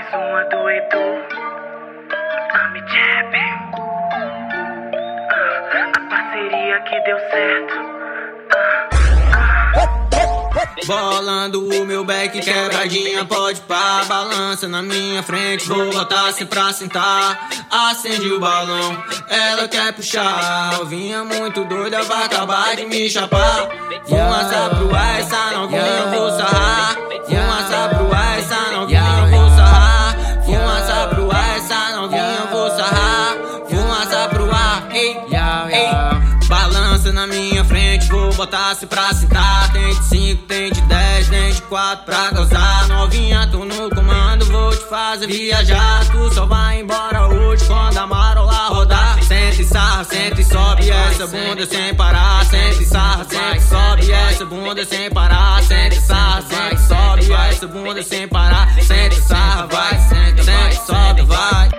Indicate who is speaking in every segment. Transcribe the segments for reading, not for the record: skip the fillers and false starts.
Speaker 1: uma do Edu, Ami Jab. A parceria que deu certo.
Speaker 2: Bolando o meu back, quebradinha, pode pá. Balança na minha frente, vou botar cê pra sentar. Acende o balão, ela quer puxar. Novinha muito doida, vai acabar de me chapar. Fumaça pro ar, essa novinha eu vou sarrar. Fumaça pro ar, essa novinha eu vou sarrar. Fumaça pro ar, essa novinha eu vou sarrar. Fumaça pro ar, ei, ei. Balança na minha frente, vou botar cê pra sentar. Tem de 5, tem de 10, tem de 4 pra causar. Novinha, tô no comando, vou te fazer viajar. Tu só vai embora hoje quando a marola rodar. Senta e sarra, senta e sobe essa bunda sem parar. Senta e sarra, senta e sobe essa bunda sem parar. Senta e sarra, senta e sobe essa bunda sem parar. Senta e sarra, vai, senta e sobe, vai.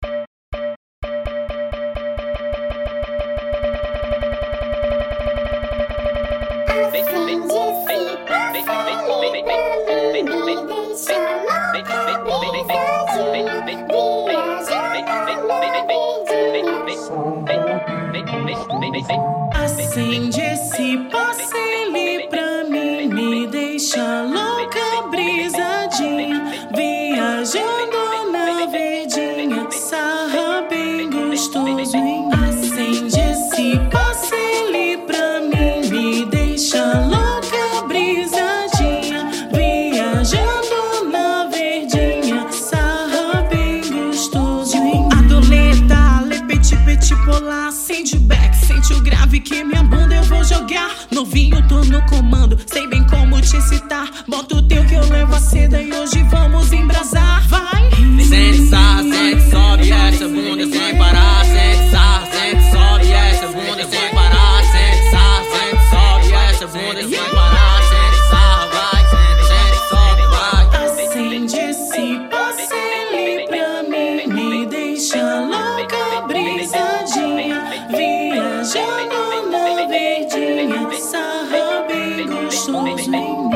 Speaker 3: Acende esse pacele pra mim, me deixa louca, brisadinha, viajando na verdinha, sarra bem gostoso em mim. Acende esse pacele pra mim, me deixa louca, brisadinha, viajando na verdinha, sarra bem gostoso em mim. Adoleta, lepete, peti, polar, acende o back, sente o grave que minha bunda eu vou jogar. Novinho, tô no comando, sei bem como te citar. Bota o teu que eu levo a seda e hoje vamos embrasar. Vai!
Speaker 2: Sente, sarra, sente, sobe essa bunda sem parar. Sente, sarra, sente, sobe essa bunda sem parar. Sente, sarra, sente, sobe essa bunda sem parar. Sente, sarra, vai, sente, sobe, vai.
Speaker 3: Acende esse pacele pra mim, me deixa louca, brisadinha, viajando na verdinha, sarra bem gostoso em mim.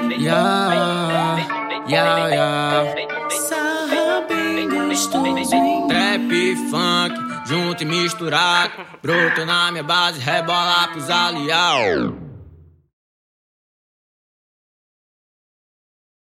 Speaker 3: Sarra bem gostoso em mim.
Speaker 2: Trap e funk, junto e misturado. Broto na minha base, rebola pros aliados.